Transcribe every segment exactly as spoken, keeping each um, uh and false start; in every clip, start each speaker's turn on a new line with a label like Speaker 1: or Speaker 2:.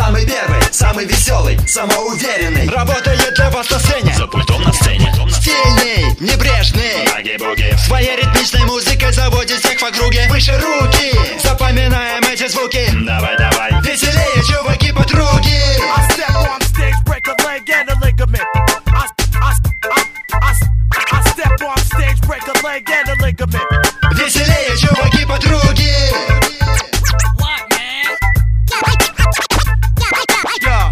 Speaker 1: Самый первый, самый веселый, самоуверенный.
Speaker 2: Работает для вас на сцене,
Speaker 3: за пультом на сцене.
Speaker 2: Стильный, небрежный,
Speaker 3: Баги-буги.
Speaker 2: своей ритмичной музыкой заводит всех в округе. Выше руки, запоминаем эти звуки.
Speaker 3: Давай, давай.
Speaker 2: Веселее, чуваки, подруги.
Speaker 4: I step on stage, break a leg and a ligament. I, I, I, I, I step on stage, break a leg and a ligament.
Speaker 2: Веселее, чуваки, подруги.
Speaker 4: What, man? Yeah.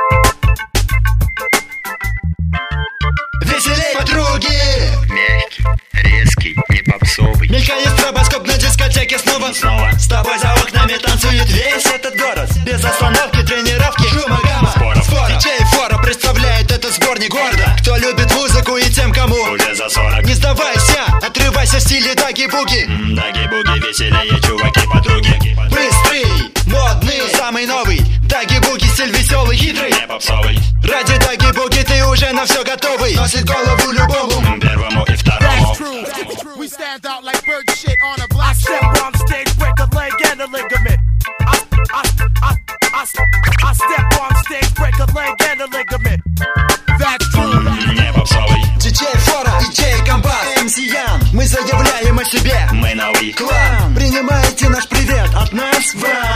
Speaker 2: Веселее, подруги.
Speaker 3: Мягкий, резкий, не попсовый.
Speaker 2: Мелькает стробоскоп на дискотеке снова.
Speaker 3: Снова.
Speaker 2: С тобой за окнами танцует весь этот город. Без остановки, тренировки, шума, гамма,
Speaker 3: Споров.
Speaker 2: споров. Диджей Фора представляет этот сборник гордо. Кто любит музыку и тем, кому
Speaker 3: Уже за сорок.
Speaker 2: не сдавайся, отрывайся в стиле даги-буги.
Speaker 3: Даги-буги, веселее, чуваки, подруги.
Speaker 2: Быстрый, модный, самый новый. Даги-буги, стиль веселый, хитрый.
Speaker 3: Не попсовый.
Speaker 2: Ради даги-буги ты уже на все готовый. Носит голову любому.
Speaker 3: Первому и второму.
Speaker 4: That's true. We stand out like bird shit on a block. I step on stage, break a leg and a ligament. I, I, I, I, I step on stage, break a leg and a ligament. That's true.
Speaker 3: Не попсовый.
Speaker 2: Диджей Фора, диджей Компас, эм си Ян. Мы заявляем о себе.
Speaker 3: Мы новый.
Speaker 2: Клан, принимайте наш привет от нас вам.